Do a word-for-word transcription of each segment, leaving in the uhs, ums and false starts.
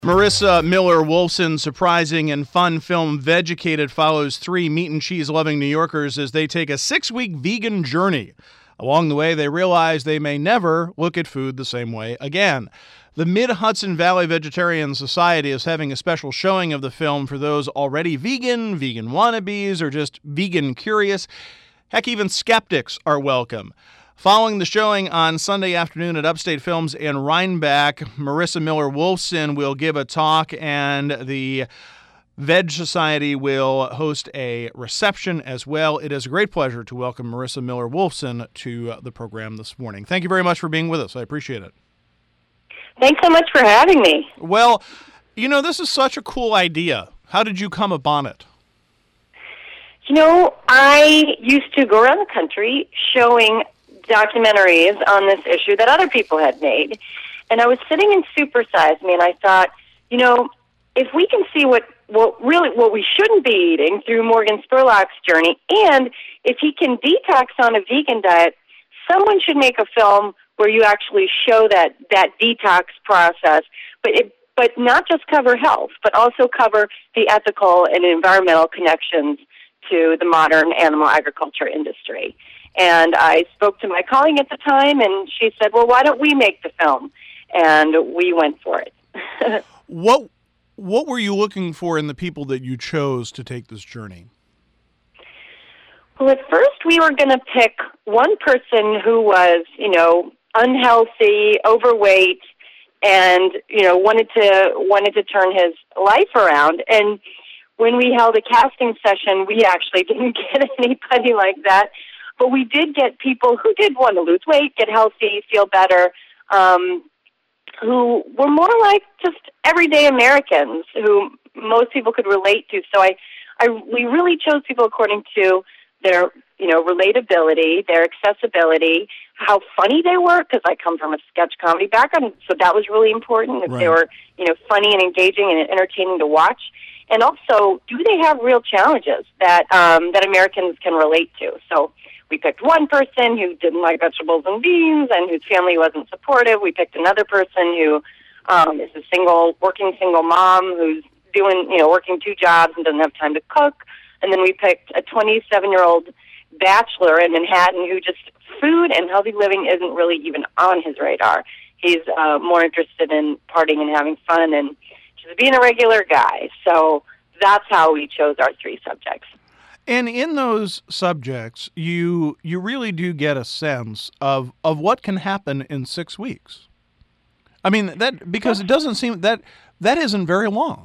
Marissa Miller Wolfson's surprising and fun film Vegucated follows three meat and cheese-loving New Yorkers as they take a six-week vegan journey. Along the way, they realize they may never look at food the same way again. The Mid-Hudson Valley Vegetarian Society is having a special showing of the film for those already vegan, vegan wannabes, or just vegan curious. Heck, even skeptics are welcome. Following the showing on Sunday afternoon at Upstate Films in Rhinebeck, Marissa Miller Wolfson will give a talk, and the Veg Society will host a reception as well. It is a great pleasure to welcome Marissa Miller Wolfson to the program this morning. Thank you very much for being with us. I appreciate it. Thanks so much for having me. Well, you know, this is such a cool idea. How did you come upon it? You know, I used to go around the country showing documentaries on this issue that other people had made. And I was sitting in Super Size Me, and I thought, you know, if we can see what, what really what we shouldn't be eating through Morgan Spurlock's journey, and if he can detox on a vegan diet, someone should make a film where you actually show that, that detox process, but it, but not just cover health, but also cover the ethical and environmental connections to the modern animal agriculture industry. And I spoke to my colleague at the time, and she said, well, why don't we make the film? And we went for it. What What were you looking for in the people that you chose to take this journey? Well, at first we were going to pick one person who was, you know, unhealthy, overweight, and, you know, wanted to wanted to turn his life around. And when we held a casting session, we actually didn't get anybody like that. But we did get people who did want to lose weight, get healthy, feel better, um, who were more like just everyday Americans who most people could relate to. So I, I, we really chose people according to their, you know, relatability, their accessibility, how funny they were, because I come from a sketch comedy background, so that was really important. If right. they were, you know, funny and engaging and entertaining to watch. And also, do they have real challenges that um, that Americans can relate to? So we picked one person who didn't like vegetables and beans and whose family wasn't supportive. We picked another person who um, is a single, working single mom who's doing, you know, working two jobs and doesn't have time to cook. And then we picked a twenty-seven-year-old bachelor in Manhattan who just food and healthy living isn't really even on his radar. He's uh, more interested in partying and having fun and just being a regular guy. So that's how we chose our three subjects. And in those subjects, you you really do get a sense of, of what can happen in six weeks. I mean, that because it doesn't seem that that isn't very long.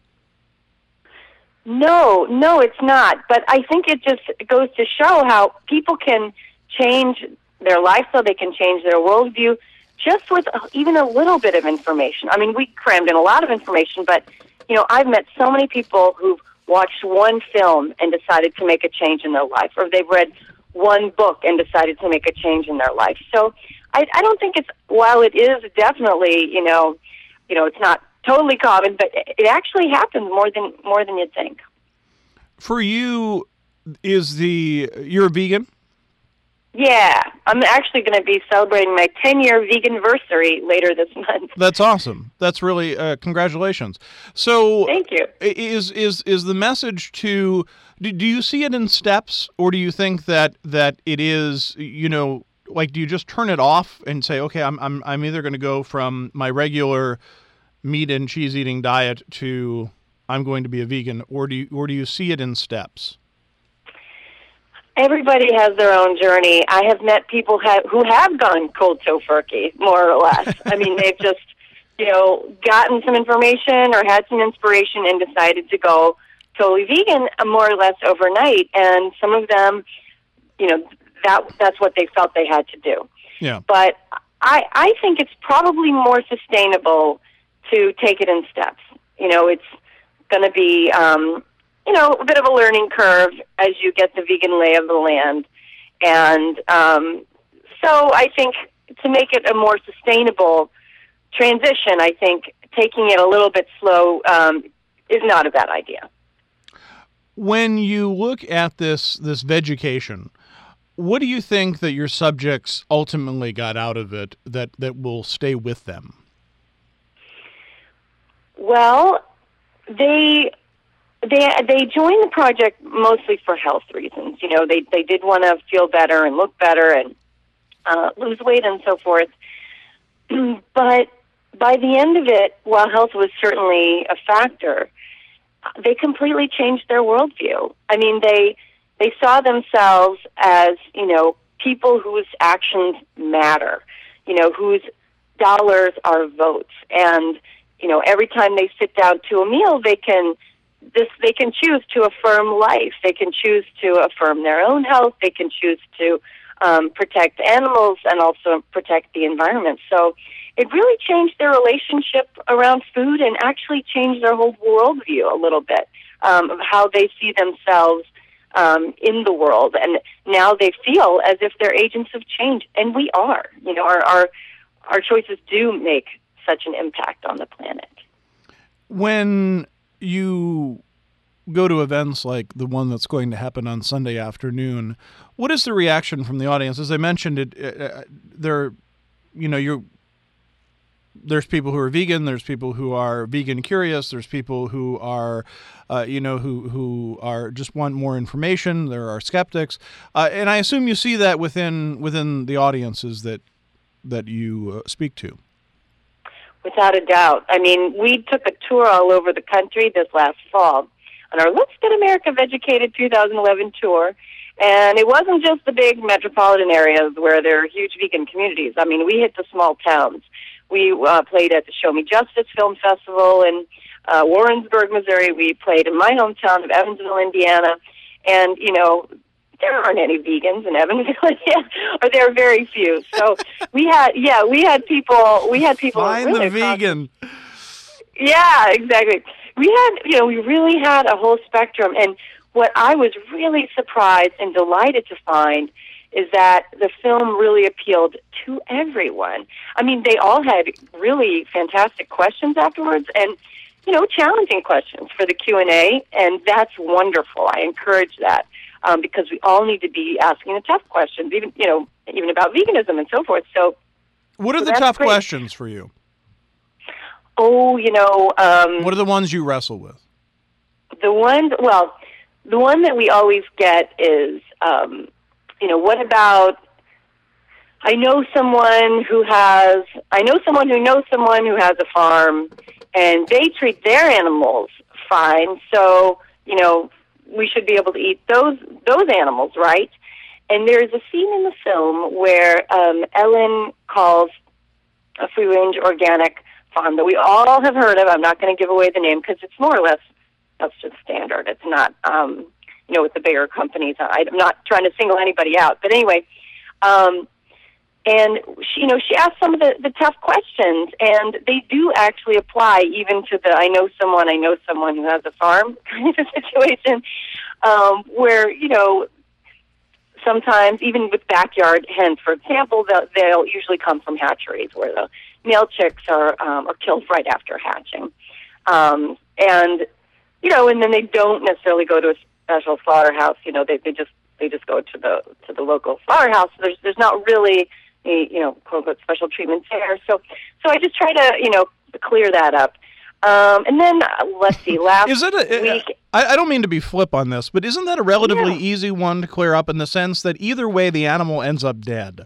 No, no, it's not. But I think it just goes to show how people can change their lifestyle, they can change their worldview just with even a little bit of information. I mean, we crammed in a lot of information, but, you know, I've met so many people who've watched one film and decided to make a change in their life, or they've read one book and decided to make a change in their life. So I, I don't think it's, while it is definitely, you know, you know, it's not totally common, but it actually happens more than more than you'd think. For you, is the, you're a vegan? Yeah, I'm actually going to be celebrating my ten-year vegan-versary later this month. That's awesome. That's really, uh, congratulations. So, thank you. Is is is the message to, do, do you see it in steps, or do you think that, that it is, you know, like, do you just turn it off and say, okay, I'm I'm I'm either going to go from my regular meat and cheese eating diet to I'm going to be a vegan, or do you, or do you see it in steps? Everybody has their own journey. I have met people ha- who have gone cold tofurkey, more or less. I mean, they've just, you know, gotten some information or had some inspiration and decided to go totally vegan uh, more or less overnight. And some of them, you know, that that's what they felt they had to do. Yeah. But I, I think it's probably more sustainable to take it in steps. You know, it's going to be... Um, you know, a bit of a learning curve as you get the vegan lay of the land. And um, so I think to make it a more sustainable transition, I think taking it a little bit slow um, is not a bad idea. When you look at this this vegucation, what do you think that your subjects ultimately got out of it that, that will stay with them? Well, they they they joined the project mostly for health reasons. You know, they they did want to feel better and look better and uh, lose weight and so forth. But by the end of it, while health was certainly a factor, they completely changed their worldview. I mean, they they saw themselves as, you know, people whose actions matter, you know, whose dollars are votes. And, you know, every time they sit down to a meal, they can this they can choose to affirm life. They can choose to affirm their own health. They can choose to um, protect animals and also protect the environment. So it really changed their relationship around food and actually changed their whole worldview a little bit, um, of how they see themselves um, in the world. And now they feel as if they're agents of change, and we are. You know, our our, our choices do make such an impact on the planet. When you go to events like the one that's going to happen on Sunday afternoon, what is the reaction from the audience? As I mentioned, it, uh, there, you know, you're there's people who are vegan, there's people who are vegan curious, there's people who are, uh, you know, who who are just want more information. There are skeptics, uh, and I assume you see that within within the audiences that that you uh, speak to. Without a doubt. I mean, we took a tour all over the country this last fall on our Let's Get America Vegucated two thousand eleven tour. And it wasn't just the big metropolitan areas where there are huge vegan communities. I mean, we hit the small towns. We uh, played at the Show Me Justice Film Festival in uh, Warrensburg, Missouri. We played in my hometown of Evansville, Indiana. And, you know, there aren't any vegans in Evansville, or there are very few. So we had, yeah, we had people, we had people. Find really the vegan. Yeah, exactly. We had, you know, we really had a whole spectrum. And what I was really surprised and delighted to find is that the film really appealed to everyone. I mean, they all had really fantastic questions afterwards, and, you know, challenging questions for the Q and A, and that's wonderful. I encourage that, um, because we all need to be asking the tough questions, even, you know, even about veganism and so forth. So, what are so the tough great. questions for you? Oh, you know... Um, what are the ones you wrestle with? The one, well, the one that we always get is... Um, You know, what about, I know someone who has, I know someone who knows someone who has a farm, and they treat their animals fine, so, you know, we should be able to eat those those animals, right? And there's a scene in the film where um, Ellen calls a free-range organic farm that we all have heard of. I'm not going to give away the name because it's more or less, that's just standard. It's not... Um, you know, with the bigger companies. I'm not trying to single anybody out. But anyway, um, and, she, you know, she asked some of the, the tough questions, and they do actually apply even to the I know someone, I know someone who has a farm kind of a situation, um, where, you know, sometimes, even with backyard hens, for example, they'll, they'll usually come from hatcheries where the male chicks are, um, are killed right after hatching. Um, and, you know, and then they don't necessarily go to a special slaughterhouse. You know, they they just they just go to the to the local slaughterhouse. There's there's not really a, you know, quote unquote special treatment there. So so I just try to, you know, clear that up. Um, and then uh, let's see, last Is it a, week. I, I don't mean to be flip on this, but isn't that a relatively Yeah. easy one to clear up in the sense that either way the animal ends up dead?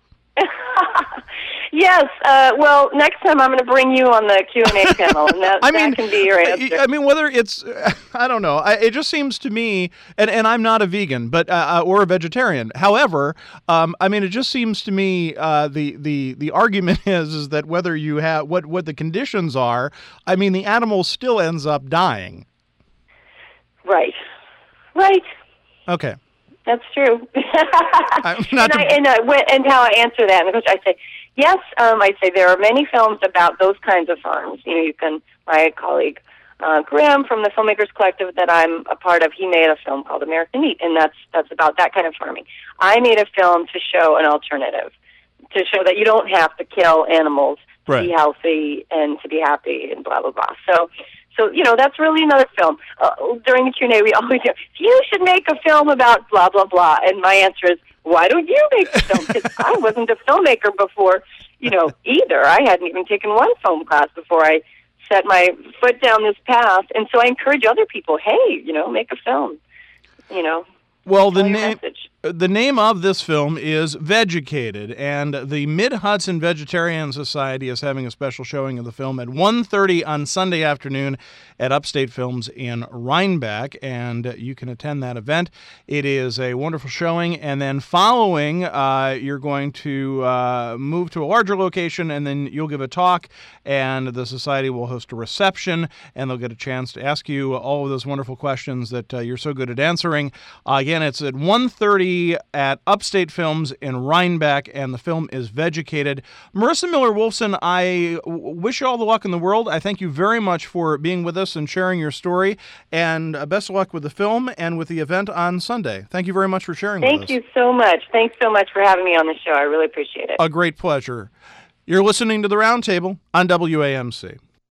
Yes. Uh, well, next time I'm going to bring you on the Q and A panel, and that, I mean, that can be your answer. I mean, whether it's, I don't know. I, it just seems to me, and, and I'm not a vegan, but uh, or a vegetarian. However, um, I mean, it just seems to me uh, the the the argument is is that whether you have what what the conditions are, I mean, the animal still ends up dying. Right. Right. Okay. That's true. I'm not and, I, to- and, I, when- and how I answer that, and I say, yes, um, I say there are many films about those kinds of farms. You know, you can, my colleague uh, Graham from the Filmmakers Collective that I'm a part of, he made a film called American Meat, and that's that's about that kind of farming. I made a film to show an alternative, to show that you don't have to kill animals to Right. be healthy and to be happy and blah, blah, blah. So, so you know, that's really another film. Uh, during the Q and A, we always hear, you should make a film about blah, blah, blah. And my answer is, why don't you make a film? Because I wasn't a filmmaker before, you know, either. I hadn't even taken one film class before I set my foot down this path. And so I encourage other people, hey, you know, make a film, you know. Well, the Tell your name message. the name of this film is Vegucated, and the Mid-Hudson Vegetarian Society is having a special showing of the film at one thirty on Sunday afternoon at Upstate Films in Rhinebeck, and you can attend that event. It is a wonderful showing, and then following, uh, you're going to uh, move to a larger location, and then you'll give a talk, and the Society will host a reception, and they'll get a chance to ask you all of those wonderful questions that uh, you're so good at answering. Uh, again, it's at one thirty at Upstate Films in Rhinebeck, and the film is Vegucated. Marissa Miller-Wolfson, I wish you all the luck in the world. I thank you very much for being with us and sharing your story, and uh, best of luck with the film and with the event on Sunday. Thank you very much for sharing Thank with us. you so much. Thanks so much for having me on the show. I really appreciate it. A great pleasure. You're listening to The Roundtable on W A M C.